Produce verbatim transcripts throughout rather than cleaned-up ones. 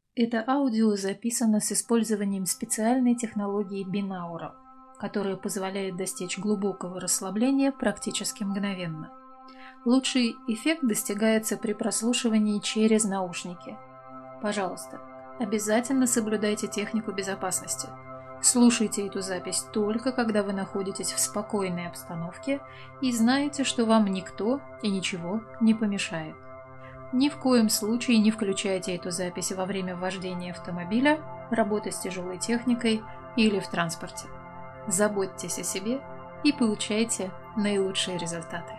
Это аудио записано с использованием специальной технологии Binaural, которая позволяет достичь глубокого расслабления практически мгновенно. Лучший эффект достигается при прослушивании через наушники. Пожалуйста, обязательно соблюдайте технику безопасности. Слушайте эту запись только когда вы находитесь в спокойной обстановке и знаете, что вам никто и ничего не помешает. Ни в коем случае не включайте эту запись во время вождения автомобиля, работы с тяжелой техникой или в транспорте. Заботьтесь о себе и получайте наилучшие результаты.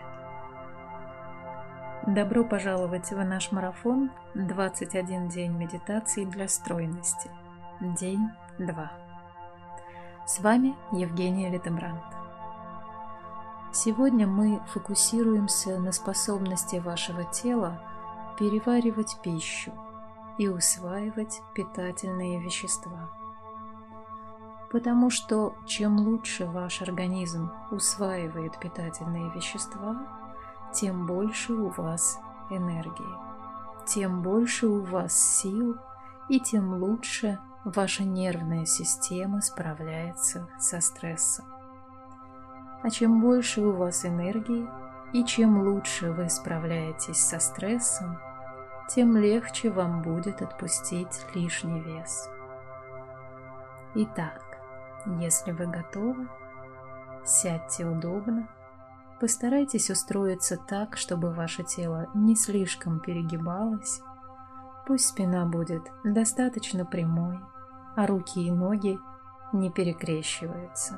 Добро пожаловать в наш марафон «двадцать один день медитации для стройности». День два. С вами Евгения Литебранд. Сегодня мы фокусируемся на способности вашего тела переваривать пищу и усваивать питательные вещества. Потому что чем лучше ваш организм усваивает питательные вещества, тем больше у вас энергии, тем больше у вас сил и тем лучше ваша нервная система справляется со стрессом. А чем больше у вас энергии и чем лучше вы справляетесь со стрессом, тем легче вам будет отпустить лишний вес. Итак, если вы готовы, сядьте удобно, постарайтесь устроиться так, чтобы ваше тело не слишком перегибалось, пусть спина будет достаточно прямой, а руки и ноги не перекрещиваются.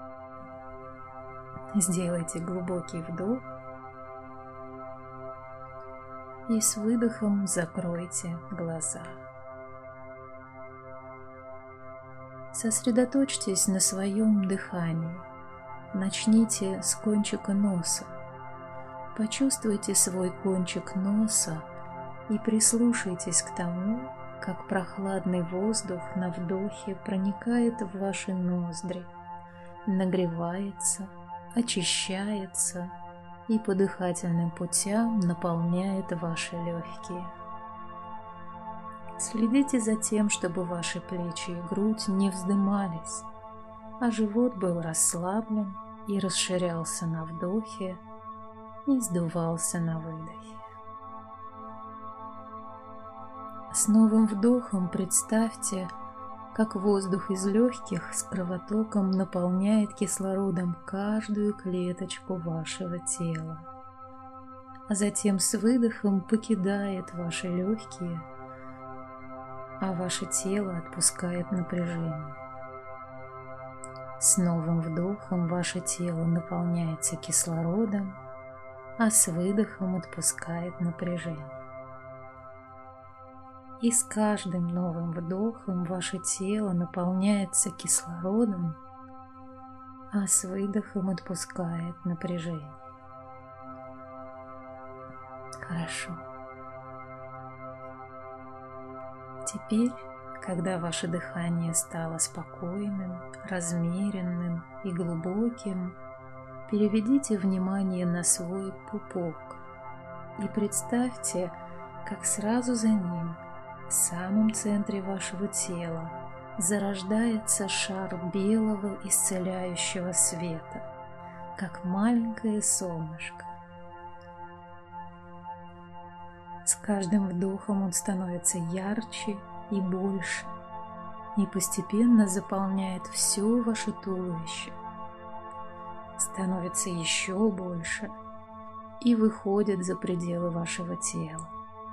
Сделайте глубокий вдох и с выдохом закройте глаза. Сосредоточьтесь на своем дыхании. Начните с кончика носа. Почувствуйте свой кончик носа и прислушайтесь к тому, как прохладный воздух на вдохе проникает в ваши ноздри, нагревается, очищается и по дыхательным путям наполняет ваши легкие. Следите за тем, чтобы ваши плечи и грудь не вздымались, а живот был расслаблен и расширялся на вдохе и сдувался на выдохе. С новым вдохом представьте, как воздух из легких с кровотоком наполняет кислородом каждую клеточку вашего тела, а затем с выдохом покидает ваши легкие, а ваше тело отпускает напряжение. С новым вдохом ваше тело наполняется кислородом, а с выдохом отпускает напряжение. И с каждым новым вдохом ваше тело наполняется кислородом, а с выдохом отпускает напряжение. Хорошо. Теперь, когда ваше дыхание стало спокойным, размеренным и глубоким, переведите внимание на свой пупок и представьте, как сразу за ним, в самом центре вашего тела, зарождается шар белого исцеляющего света, как маленькое солнышко. С каждым вдохом он становится ярче и больше, и постепенно заполняет все ваше туловище, становится еще больше и выходит за пределы вашего тела,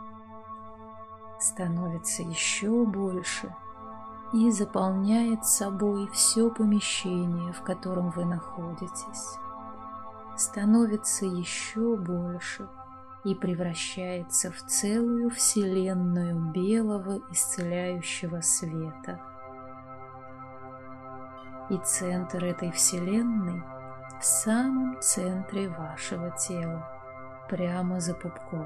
становится еще больше и заполняет собой все помещение, в котором вы находитесь, становится еще больше и превращается в целую вселенную белого исцеляющего света. И центр этой вселенной в самом центре вашего тела, прямо за пупком.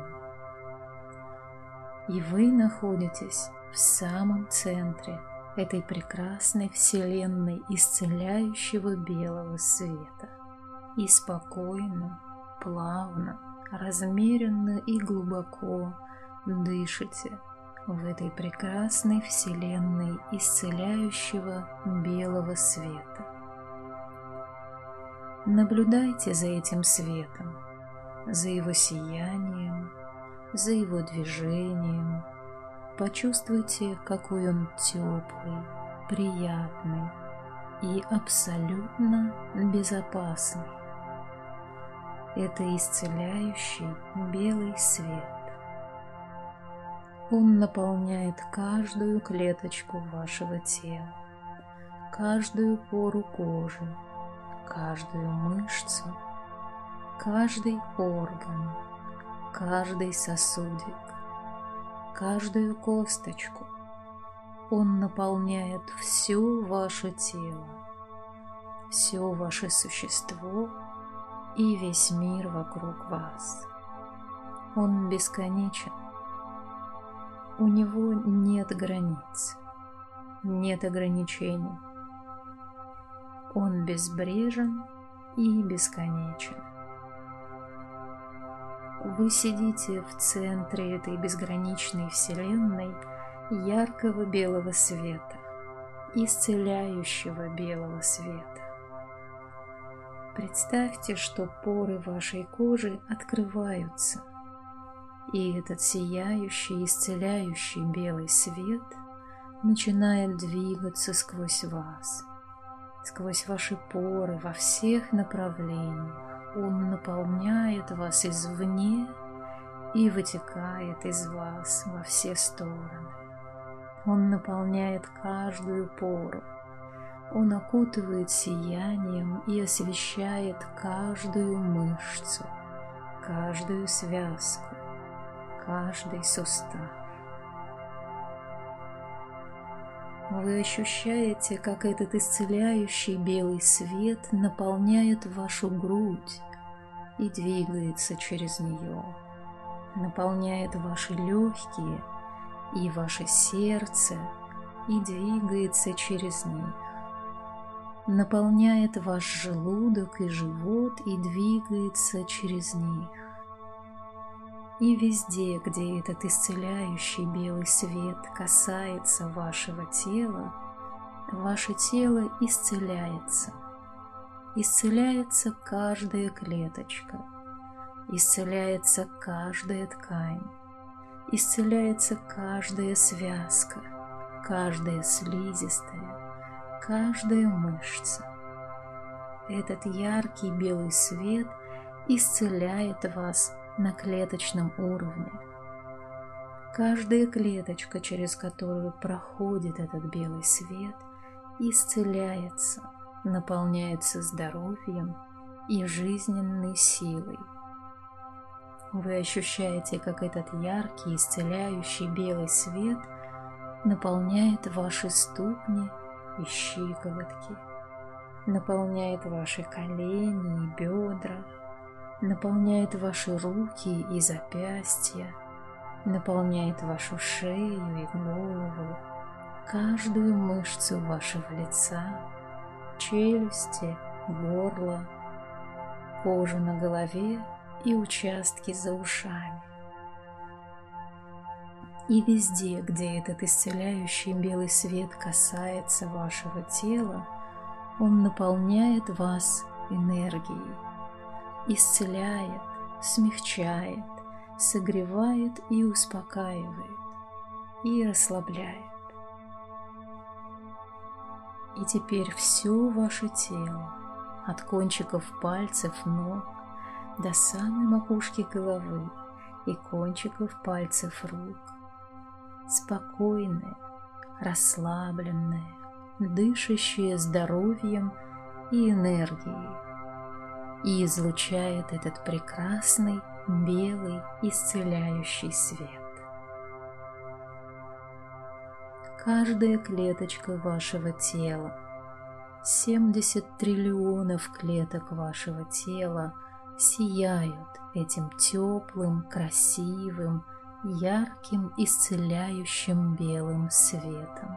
И вы находитесь в самом центре этой прекрасной вселенной исцеляющего белого света. И спокойно, плавно, размеренно и глубоко дышите, в этой прекрасной вселенной исцеляющего белого света. Наблюдайте за этим светом, за его сиянием, за его движением. Почувствуйте, какой он теплый, приятный и абсолютно безопасный. Это исцеляющий белый свет. Он наполняет каждую клеточку вашего тела, каждую пору кожи, каждую мышцу, каждый орган, каждый сосудик, каждую косточку. Он наполняет все ваше тело, все ваше существо и весь мир вокруг вас. Он бесконечен. У него нет границ, нет ограничений. Он безбрежен и бесконечен. Вы сидите в центре этой безграничной вселенной яркого белого света, исцеляющего белого света. Представьте, что поры вашей кожи открываются, и этот сияющий, исцеляющий белый свет начинает двигаться сквозь вас, сквозь ваши поры во всех направлениях. Он наполняет вас извне и вытекает из вас во все стороны. Он наполняет каждую пору. Он окутывает сиянием и освещает каждую мышцу, каждую связку, каждый сустав. Вы ощущаете, как этот исцеляющий белый свет наполняет вашу грудь и двигается через нее, наполняет ваши легкие и ваше сердце и двигается через них, наполняет ваш желудок и живот и двигается через них. И везде, где этот исцеляющий белый свет касается вашего тела, ваше тело исцеляется. Исцеляется каждая клеточка, исцеляется каждая ткань, исцеляется каждая связка, каждая слизистая, каждая мышца. Этот яркий белый свет исцеляет вас на клеточном уровне. Каждая клеточка, через которую проходит этот белый свет, исцеляется, наполняется здоровьем и жизненной силой. Вы ощущаете, как этот яркий, исцеляющий белый свет наполняет ваши ступни и щиколотки, наполняет ваши колени и бедра, наполняет ваши руки и запястья, наполняет вашу шею и голову, каждую мышцу вашего лица, челюсти, горло, кожу на голове и участки за ушами. И везде, где этот исцеляющий белый свет касается вашего тела, он наполняет вас энергией, исцеляет, смягчает, согревает и успокаивает, и расслабляет. И теперь все ваше тело, от кончиков пальцев ног до самой макушки головы и кончиков пальцев рук, спокойное, расслабленное, дышащее здоровьем и энергией, и излучает этот прекрасный белый исцеляющий свет. Каждая клеточка вашего тела, семьдесят триллионов клеток вашего тела сияют этим теплым, красивым, ярким, исцеляющим белым светом.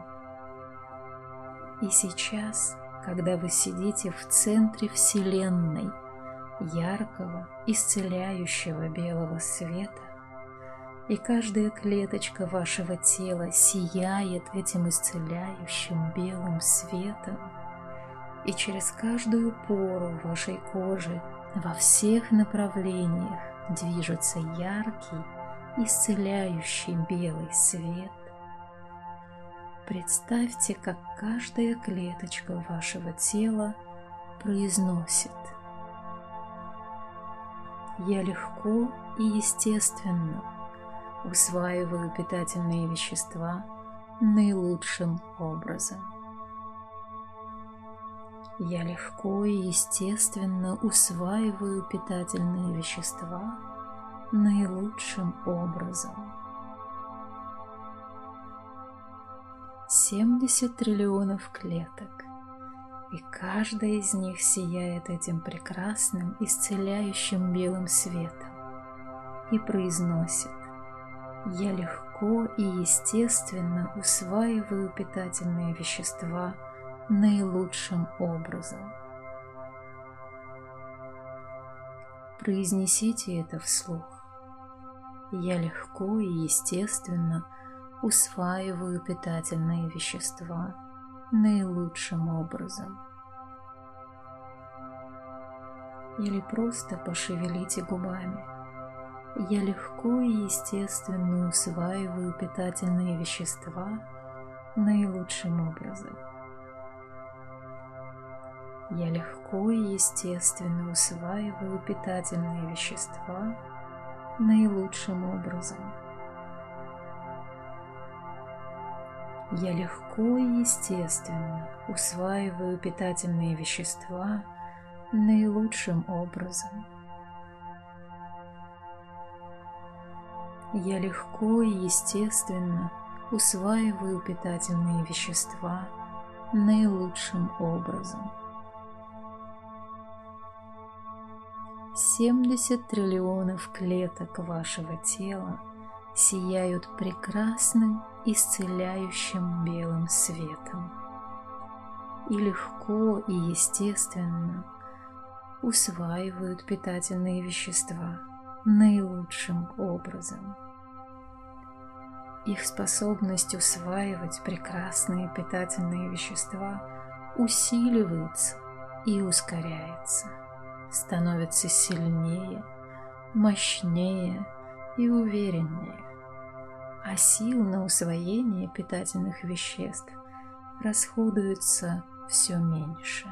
И сейчас, когда вы сидите в центре Вселенной, яркого, исцеляющего белого света, и каждая клеточка вашего тела сияет этим исцеляющим белым светом, и через каждую пору вашей кожи во всех направлениях движется яркий, исцеляющий белый свет. Представьте, как каждая клеточка вашего тела произносит: «Я легко и естественно усваиваю питательные вещества наилучшим образом. Я легко и естественно усваиваю питательные вещества наилучшим образом». семьдесят триллионов клеток, и каждая из них сияет этим прекрасным, исцеляющим белым светом и произносит: «Я легко и естественно усваиваю питательные вещества наилучшим образом». Произнесите это вслух. «Я легко и естественно усваиваю питательные вещества наилучшим образом». Или просто пошевелите губами. «Я легко и естественно усваиваю питательные вещества наилучшим образом». «Я легко и естественно усваиваю питательные вещества наилучшим образом». «Я легко и естественно усваиваю питательные вещества наилучшим образом». «Я легко и естественно усваиваю питательные вещества наилучшим образом». семьдесят триллионов клеток вашего тела сияют прекрасным, исцеляющим белым светом и легко и естественно усваивают питательные вещества наилучшим образом. Их способность усваивать прекрасные питательные вещества усиливается и ускоряется, становится сильнее, мощнее и увереннее, а сил на усвоение питательных веществ расходуется все меньше.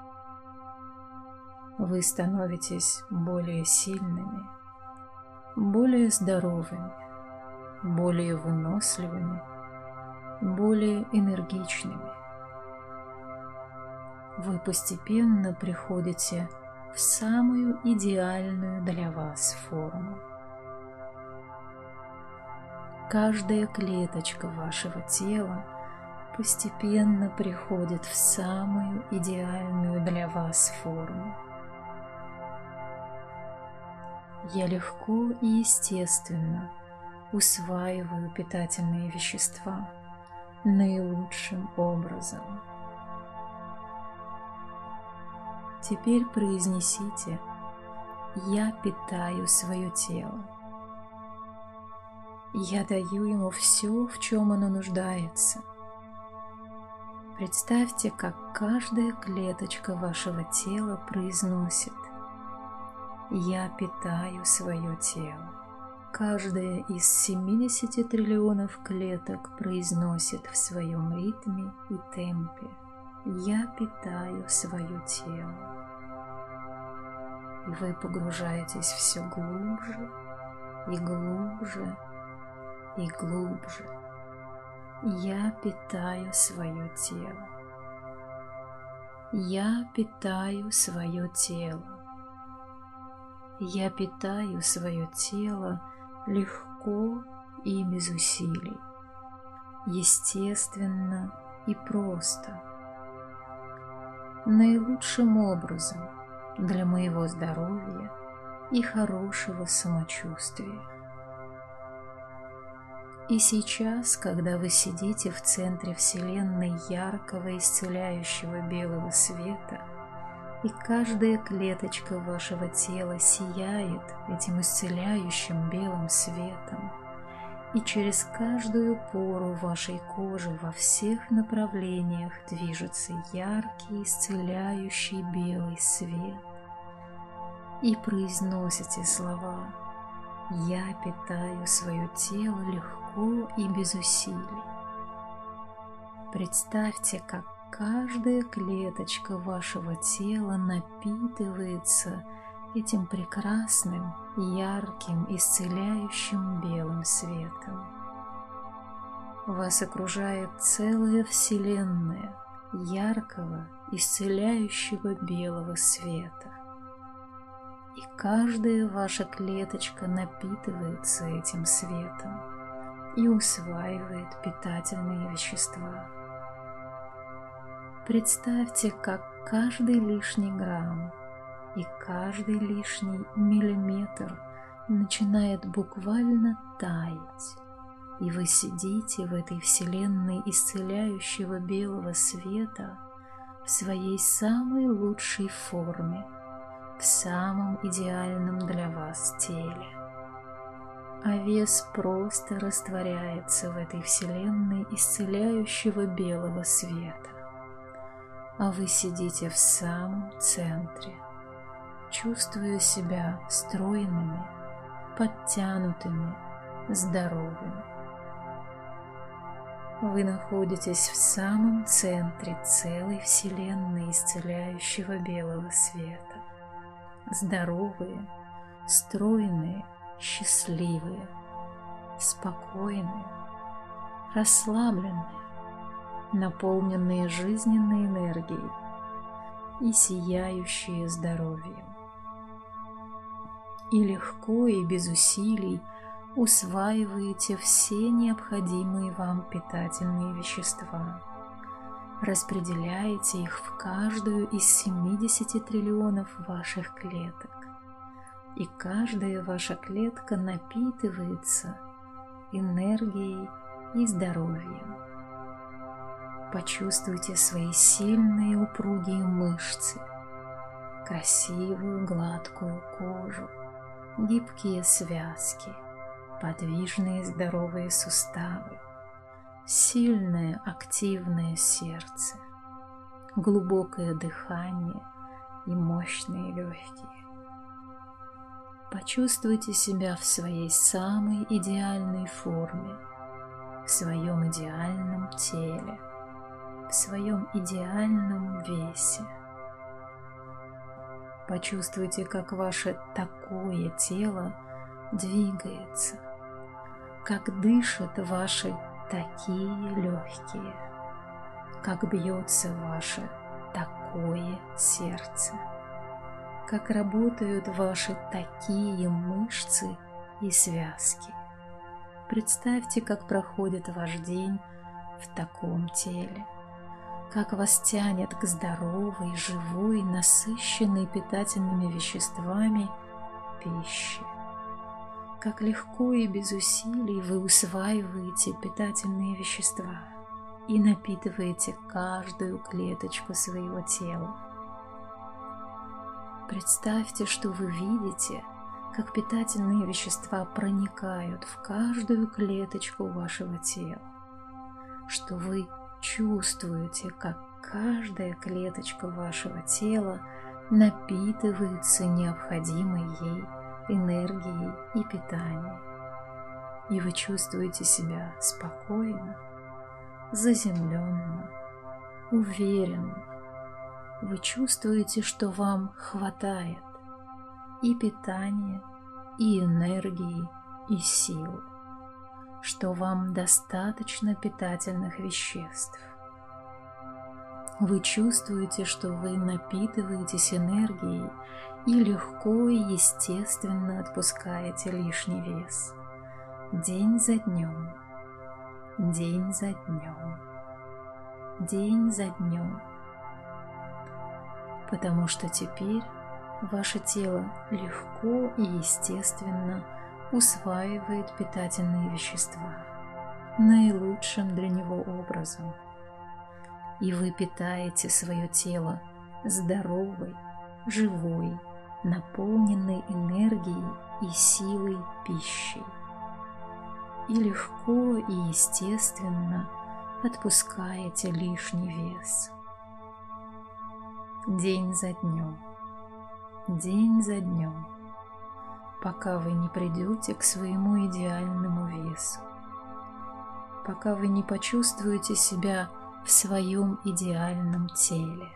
Вы становитесь более сильными, более здоровыми, более выносливыми, более энергичными. Вы постепенно приходите в самую идеальную для вас форму. Каждая клеточка вашего тела постепенно приходит в самую идеальную для вас форму. Я легко и естественно усваиваю питательные вещества наилучшим образом. Теперь произнесите: «Я питаю свое тело. Я даю ему все, в чем оно нуждается». Представьте, как каждая клеточка вашего тела произносит: «Я питаю свое тело». Каждая из семидесяти триллионов клеток произносит в своем ритме и темпе: «Я питаю свое тело». И вы погружаетесь все глубже и глубже и глубже. Я питаю свое тело. Я питаю свое тело. Я питаю свое тело легко и без усилий, естественно и просто, наилучшим образом для моего здоровья и хорошего самочувствия. И сейчас, когда вы сидите в центре Вселенной яркого исцеляющего белого света, и каждая клеточка вашего тела сияет этим исцеляющим белым светом, и через каждую пору вашей кожи во всех направлениях движется яркий, исцеляющий белый свет. И произносите слова: «Я питаю свое тело легко и без усилий». Представьте, как каждая клеточка вашего тела напитывается этим прекрасным, ярким, исцеляющим белым светом. Вас окружает целая вселенная яркого, исцеляющего белого света. И каждая ваша клеточка напитывается этим светом и усваивает питательные вещества. Представьте, как каждый лишний грамм и каждый лишний миллиметр начинает буквально таять, и вы сидите в этой вселенной исцеляющего белого света в своей самой лучшей форме, в самом идеальном для вас теле. А вес просто растворяется в этой вселенной исцеляющего белого света. А вы сидите в самом центре, чувствуя себя стройными, подтянутыми, здоровыми. Вы находитесь в самом центре целой вселенной исцеляющего белого света. Здоровые, стройные, счастливые, спокойные, расслабленные, наполненные жизненной энергией и сияющие здоровьем. И легко и без усилий усваиваете все необходимые вам питательные вещества, распределяете их в каждую из семидесяти триллионов ваших клеток, и каждая ваша клетка напитывается энергией и здоровьем. Почувствуйте свои сильные упругие мышцы, красивую гладкую кожу, гибкие связки, подвижные здоровые суставы, сильное активное сердце, глубокое дыхание и мощные легкие. Почувствуйте себя в своей самой идеальной форме, в своем идеальном теле, в своем идеальном весе. Почувствуйте, как ваше такое тело двигается, как дышат ваши такие легкие, как бьется ваше такое сердце, как работают ваши такие мышцы и связки. Представьте, как проходит ваш день в таком теле, как вас тянет к здоровой, живой, насыщенной питательными веществами пище, как легко и без усилий вы усваиваете питательные вещества и напитываете каждую клеточку своего тела. Представьте, что вы видите, как питательные вещества проникают в каждую клеточку вашего тела, что вы чувствуете, как каждая клеточка вашего тела напитывается необходимой ей энергией и питанием, и вы чувствуете себя спокойно, заземленно, уверенно. Вы чувствуете, что вам хватает и питания, и энергии, и сил, что вам достаточно питательных веществ. Вы чувствуете, что вы напитываетесь энергией и легко и естественно отпускаете лишний вес. День за днем, день за днем, день за днем. Потому что теперь ваше тело легко и естественно усваивает питательные вещества наилучшим для него образом. И вы питаете свое тело здоровой, живой, наполненной энергией и силой пищей. и легко и естественно отпускаете лишний вес. День за днем, день за днем, пока вы не придете к своему идеальному весу, пока вы не почувствуете себя в своем идеальном теле.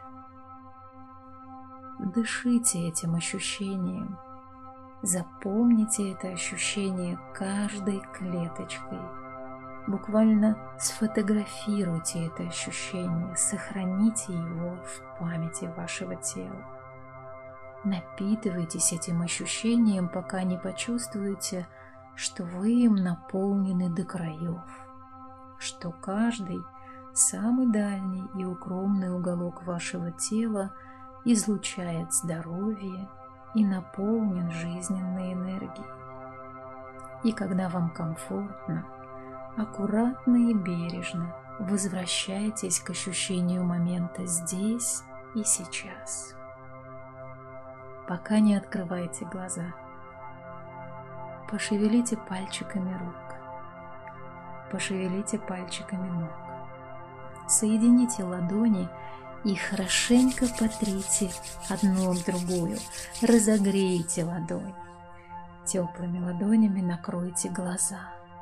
Дышите этим ощущением, запомните это ощущение каждой клеточкой. Буквально сфотографируйте это ощущение, сохраните его в памяти вашего тела. Напитывайтесь этим ощущением, пока не почувствуете, что вы им наполнены до краев, что каждый самый дальний и укромный уголок вашего тела излучает здоровье и наполнен жизненной энергией. И когда вам комфортно, аккуратно и бережно возвращайтесь к ощущению момента здесь и сейчас. Пока не открывайте глаза. Пошевелите пальчиками рук. Пошевелите пальчиками ног. Соедините ладони и хорошенько потрите одну об другую. Разогрейте ладонь. Теплыми ладонями накройте глаза.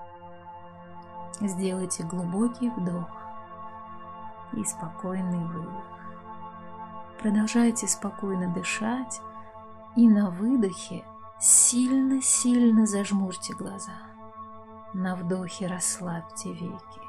Сделайте глубокий вдох и спокойный выдох. Продолжайте спокойно дышать и на выдохе сильно-сильно зажмурьте глаза. На вдохе расслабьте веки.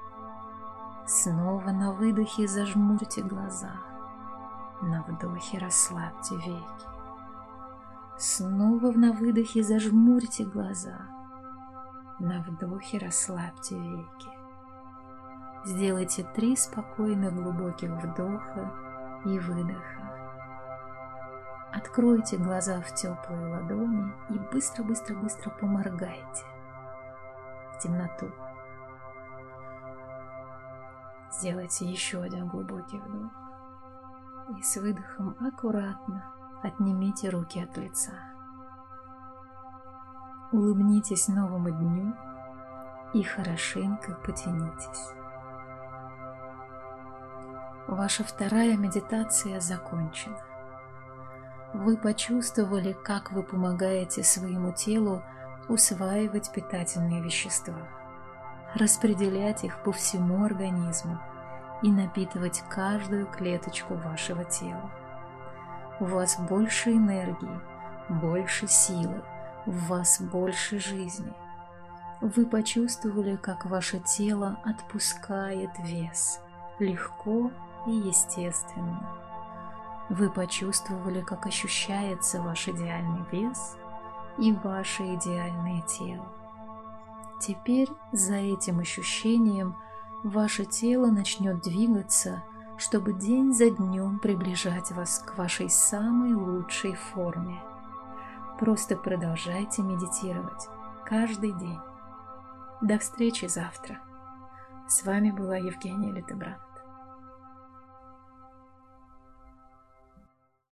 Снова на выдохе зажмурьте глаза. На вдохе расслабьте веки. Снова на выдохе зажмурьте глаза. На вдохе расслабьте веки. Сделайте три спокойных глубоких вдоха и выдоха. Откройте глаза в теплые ладони и быстро-быстро-быстро поморгайте в темноту. Сделайте еще один глубокий вдох и с выдохом аккуратно отнимите руки от лица. Улыбнитесь новому дню и хорошенько потянитесь. Ваша вторая медитация закончена. Вы почувствовали, как вы помогаете своему телу усваивать питательные вещества, распределять их по всему организму и напитывать каждую клеточку вашего тела. У вас больше энергии, больше силы, в вас больше жизни. Вы почувствовали, как ваше тело отпускает вес, легко и естественно. Вы почувствовали, как ощущается ваш идеальный вес и ваше идеальное тело. Теперь за этим ощущением ваше тело начнет двигаться, чтобы день за днем приближать вас к вашей самой лучшей форме. Просто продолжайте медитировать каждый день. До встречи завтра. С вами была Евгения Литебран.